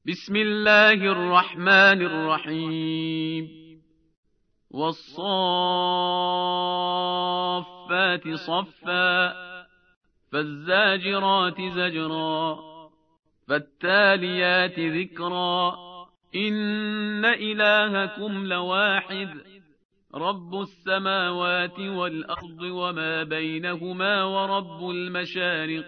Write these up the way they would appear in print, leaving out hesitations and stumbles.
بسم الله الرحمن الرحيم والصافات صفا فالزاجرات زجرا فالتاليات ذكرا إن إلهكم لواحد رب السماوات والأرض وما بينهما ورب المشارق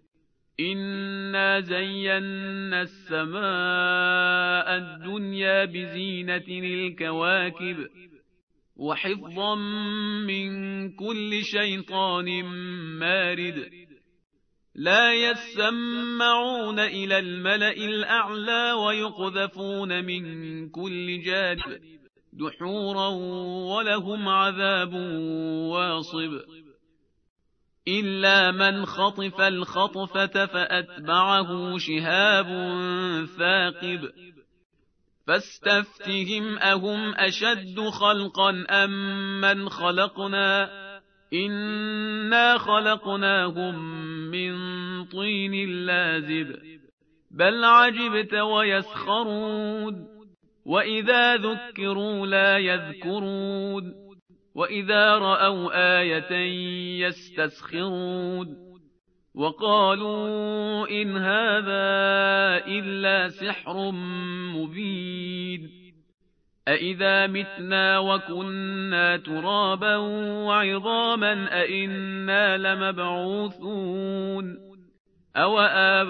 إنا زينا السماء الدنيا بزينة الكواكب وحفظا من كل شيطان مارد لا يسمعون إلى الملأ الأعلى ويقذفون من كل جانب دحورا ولهم عذاب واصب إلا من خطف الخطفة فأتبعه شهاب ثاقب فاستفتهم أهم أشد خلقا أم من خلقنا إنا خلقناهم من طين لازب بل عجبت ويسخرون وإذا ذكروا لا يذكرون وإذا رأوا آية يستسخرون وقالوا إن هذا إلا سحر مبين أإذا متنا وكنا ترابا وعظاما أإنا لمبعوثون أو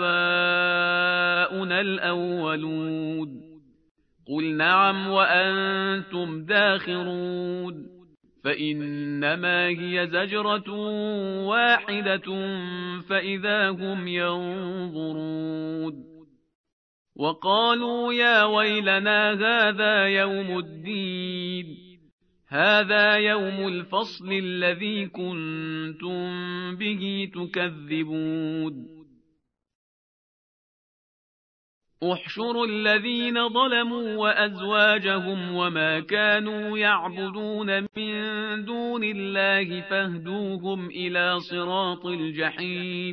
آباؤنا الأولون قل نعم وأنتم داخرون فإنما هي زجرة واحدة فإذا هم ينظرون وقالوا يا ويلنا هذا يوم الدين هذا يوم الفصل الذي كنتم به تكذبون احشروا الذين ظلموا وأزواجهم وما كانوا يعبدون من دون الله فاهدوهم إلى صراط الجحيم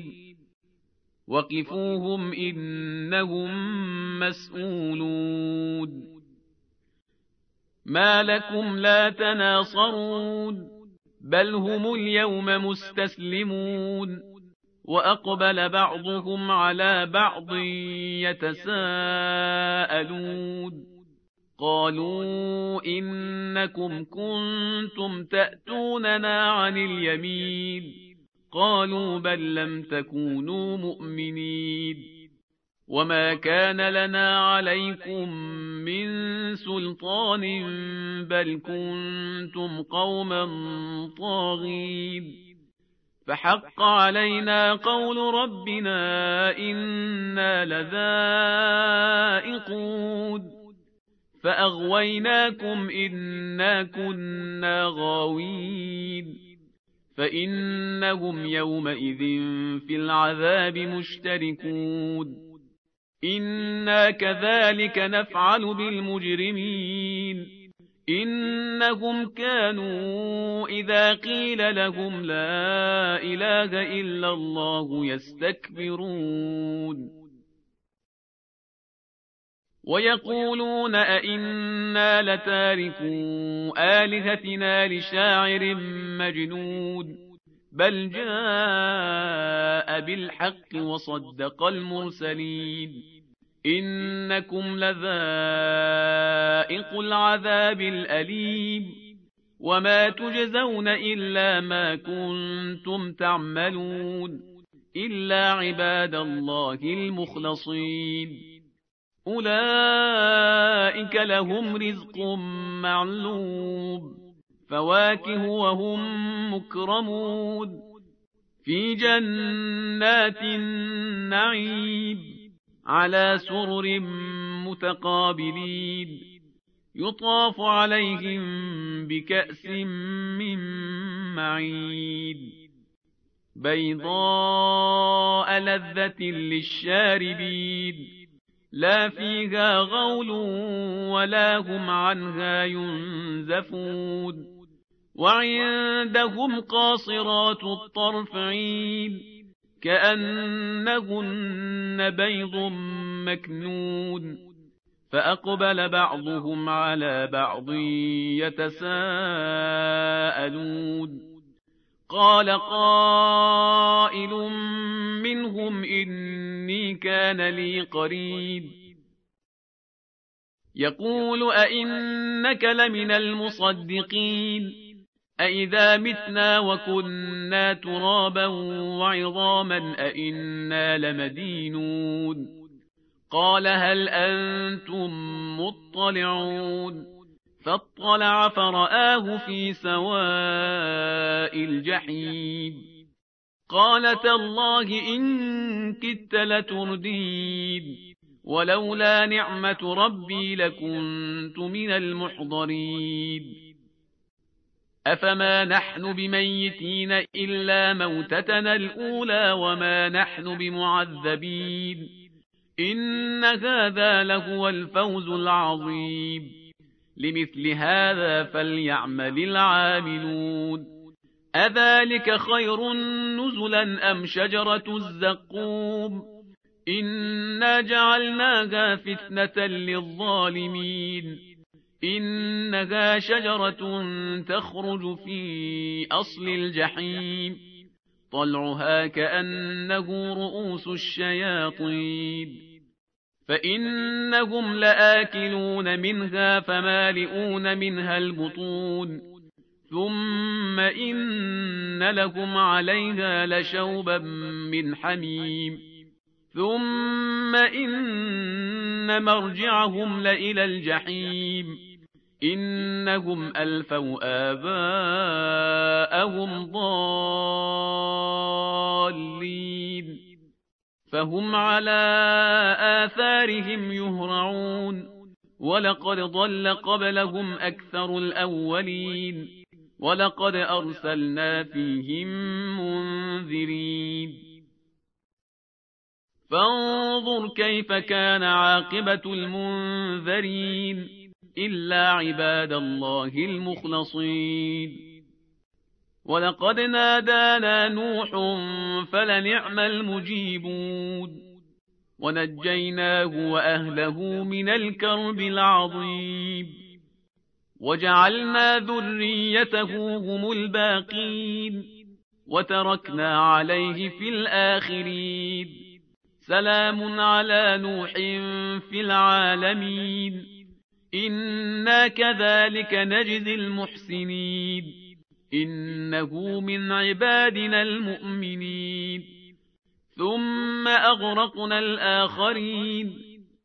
وقفوهم إنهم مسؤولون ما لكم لا تناصرون بل هم اليوم مستسلمون وأقبل بعضهم على بعض يتساءلون قالوا إنكم كنتم تأتوننا عن اليمين قالوا بل لم تكونوا مؤمنين وما كان لنا عليكم من سلطان بل كنتم قوما طاغين فحق علينا قول ربنا إنا لذائقون فأغويناكم إنا كنا غاوين فإنهم يومئذ في العذاب مشتركون إنا كذلك نفعل بالمجرمين إنهم كانوا إذا قيل لهم لا إله إلا الله يستكبرون ويقولون أئنا لتاركو آلهتنا لشاعر مجنون بل جاء بالحق وصدق المرسلين إنكم لذائق العذاب الأليم وما تجزون إلا ما كنتم تعملون إلا عباد الله المخلصين أولئك لهم رزق معلوم فواكه وهم مكرمون في جنات النعيم على سرر متقابلين يطاف عليهم بكأس من معين بيضاء لذة للشاربين لا فيها غول ولا هم عنها ينزفون وعندهم قاصرات الطرف عين كأنهن بيض مكنون فأقبل بعضهم على بعض يتساءلون قال قائل منهم إني كان لي قرين يقول أئنك لمن المصدقين أئذا متنا وكنا ترابا وعظاما أئنا لمدينون قال هل أنتم مطلعون فاطلع فرآه في سواء الجحيم قال تالله إن كدت لتردين ولولا نعمة ربي لكنت من المحضرين أفما نحن بميتين إلا موتتنا الأولى وما نحن بمعذبين إن هذا لهو الفوز العظيم لمثل هذا فليعمل العاملون أذلك خير نزلا أم شجرة الزقوم إنا جعلناها فتنة للظالمين إنها شجرة تخرج في أصل الجحيم طلعها كأنه رؤوس الشياطين فإنهم لآكلون منها فمالئون منها البطون ثم إن لهم عليها لشوبا من حميم ثم إن مرجعهم لإلى الجحيم إنهم ألفوا آباءهم ضالين فهم على آثارهم يهرعون ولقد ضل قبلهم أكثر الأولين ولقد أرسلنا فيهم منذرين فانظر كيف كان عاقبة المنذرين إلا عباد الله المخلصين ولقد نادانا نوح فلنعم المجيبون ونجيناه وأهله من الكرب العظيم وجعلنا ذريته هم الباقين وتركنا عليه في الآخرين سلام على نوح في العالمين إنا كذلك نجزي المحسنين إنه من عبادنا المؤمنين ثم أغرقنا الآخرين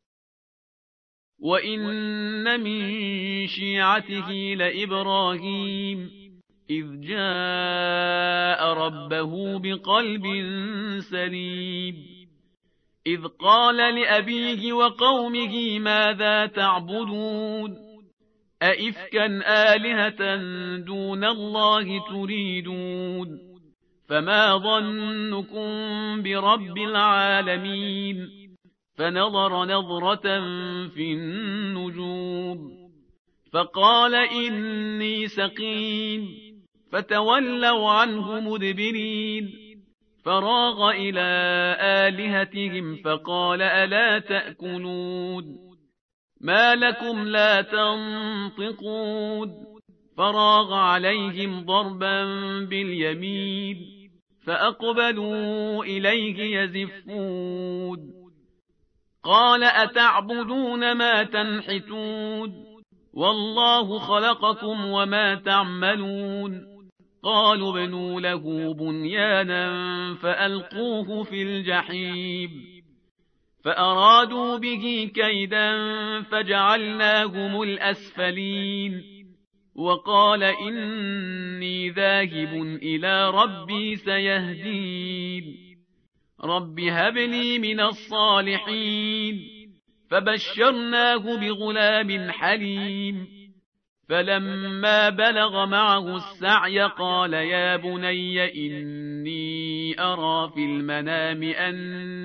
وإن من شيعته لإبراهيم إذ جاء ربه بقلب سليم إذ قال لأبيه وقومه ماذا تعبدون أئفكا آلهة دون الله تريدون فما ظنكم برب العالمين فنظر نظرة في النجوم فقال إني سقيم فتولوا عنه مدبرين فراغ إلى آلهتهم فقال ألا تأكلون ما لكم لا تنطقون فراغ عليهم ضربا باليمين فأقبلوا إليه يزفون قال أتعبدون ما تنحتون والله خلقكم وما تعملون قالوا ابنوا له بنيانا فألقوه في الجحيم فأرادوا به كيدا فجعلناهم الأسفلين وقال إني ذاهب إلى ربي سيهدين رب هب لي من الصالحين فبشرناه بغلام حليم فلما بلغ معه السعي قال يا بني إني أرى في المنام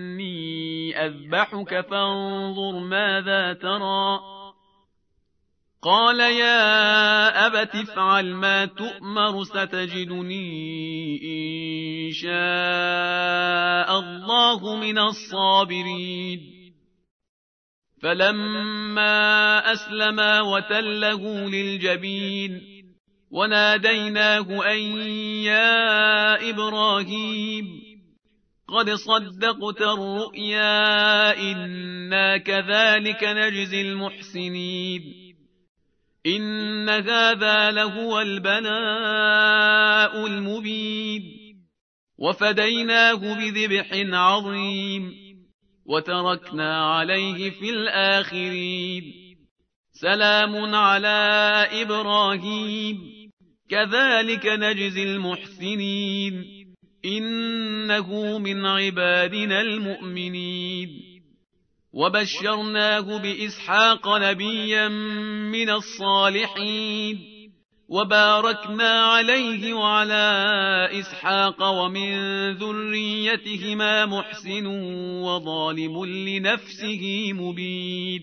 أني أذبحك فانظر ماذا ترى قال يا أبت افعل ما تؤمر ستجدني إن شاء الله من الصابرين. فلما أسلما وتله للجبين وناديناه أن يا إبراهيم قد صدقت الرؤيا إنا كذلك نجزي المحسنين إن هذا لهو البلاء المبين وفديناه بذبح عظيم وتركنا عليه في الآخرين سلام على إبراهيم كذلك نجزي المحسنين إنه من عبادنا المؤمنين وبشرناه بإسحاق نبيا من الصالحين وباركنا عليه وعلى إسحاق ومن ذريتهما محسن وظالم لنفسه مبين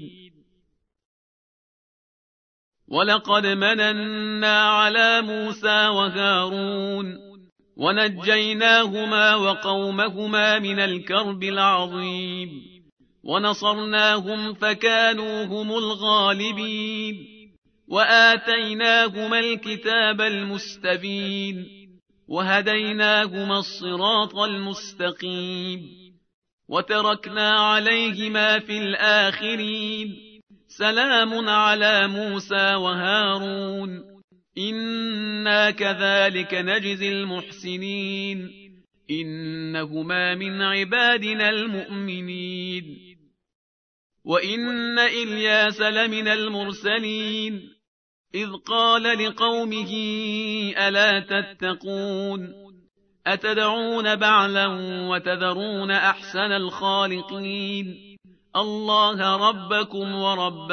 ولقد مننا على موسى وهارون ونجيناهما وقومهما من الكرب العظيم ونصرناهم فكانوا هم الغالبين وآتيناهما الكتاب المستبين وهديناهما الصراط المستقيم وتركنا عليهما في الآخرين سلام على موسى وهارون إنا كذلك نجزي المحسنين إنهما من عبادنا المؤمنين وإن إلياس لمن المرسلين إذ قال لقومه ألا تتقون أتدعون بعلا وتذرون أحسن الخالقين الله ربكم ورب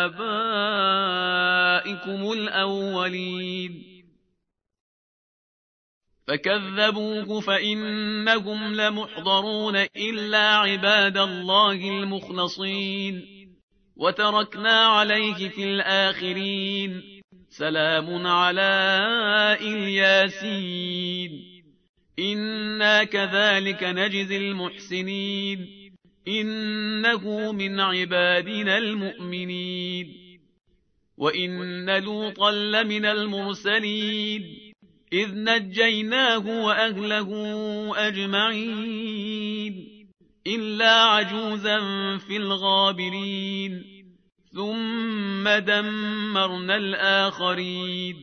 آبائكم الأولين فكذبوه فإنهم لمحضرون إلا عباد الله المخلصين وتركنا عليه في الآخرين سلام على الياسين إنا كذلك نجزي المحسنين إنه من عبادنا المؤمنين وإن لوطا لمن المرسلين إذ نجيناه وأهله أجمعين إلا عجوزا في الغابرين ثم دمرنا الآخرين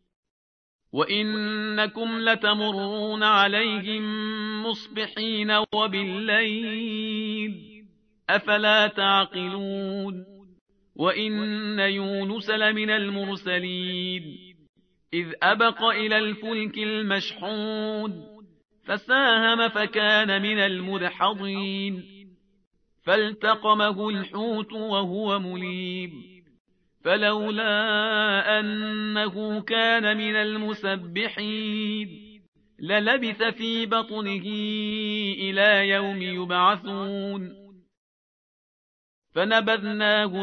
وإنكم لتمرون عليهم مصبحين وبالليل أفلا تعقلون وإن يونس لمن المرسلين إذ أبق إلى الفلك المشحون فساهم فكان من المدحضين فالتقمه الحوت وهو مليم فلولا أنه كان من المسبحين للبث في بطنه إلى يوم يبعثون فنبذناه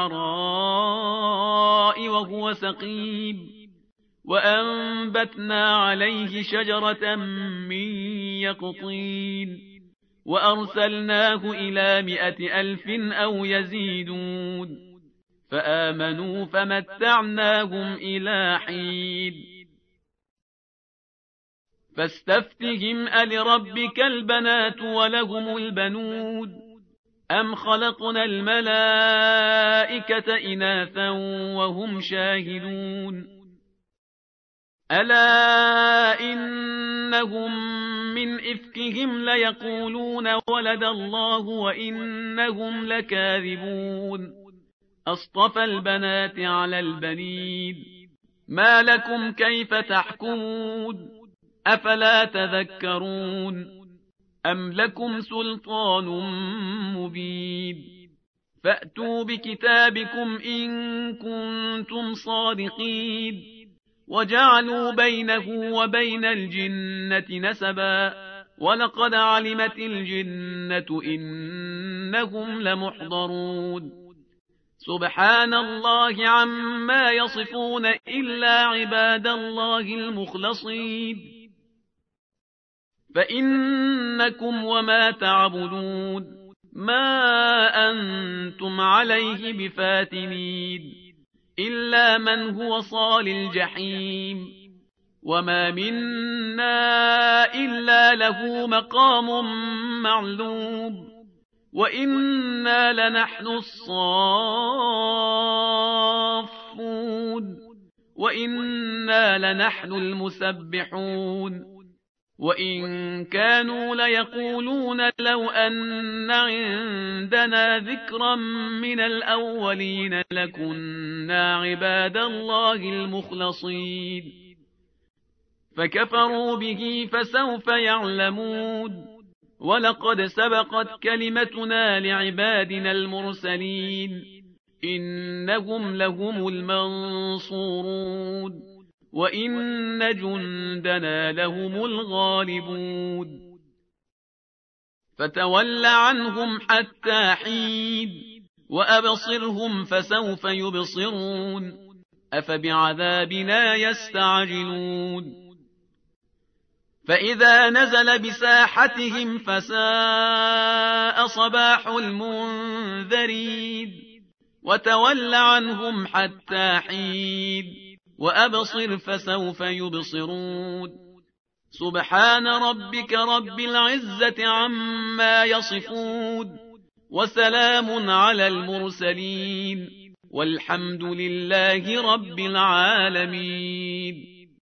بالعراء وهو سقيم وأنبتنا عليه شجرة من يقطين وأرسلناه إلى 100,000 أو يزيدون فآمنوا فمتعناهم إلى حين فاستفتهم ألربك البنات ولهم البنون أم خلقنا الملائكة إناثا وهم شاهدون ألا إنهم من إفكهم ليقولون ولد الله وإنهم لكاذبون أصطفى البنات على البنين ما لكم كيف تحكمون أفلا تذكرون أم لكم سلطان مبين فأتوا بكتابكم إن كنتم صادقين وجعلوا بينه وبين الجنة نسبا ولقد علمت الجنة إنهم لمحضرون سبحان الله عما يصفون إلا عباد الله المخلصين. فإنكم وما تعبدون ما أنتم عليه بفاتنين إلا من هو صال الجحيم. وما منا إلا له مقام معلوم وإنا لنحن الصافون وإنا لنحن المسبحون. وإن كانوا ليقولون لو أن عندنا ذكرا من الأولين لكنا عباد الله المخلصين. فكفروا به فسوف يعلمون. ولقد سبقت كلمتنا لعبادنا المرسلين إنهم لهم المنصورون وإن جندنا لهم الغالبون. فتول عنهم حتى حين وأبصرهم فسوف يبصرون. أفبعذابنا يستعجلون. فإذا نزل بساحتهم فساء صباح المنذرين. وتول عنهم حتى حين وأبصر فسوف يبصرون. سبحان ربك رب العزة عما يصفون وسلام على المرسلين والحمد لله رب العالمين.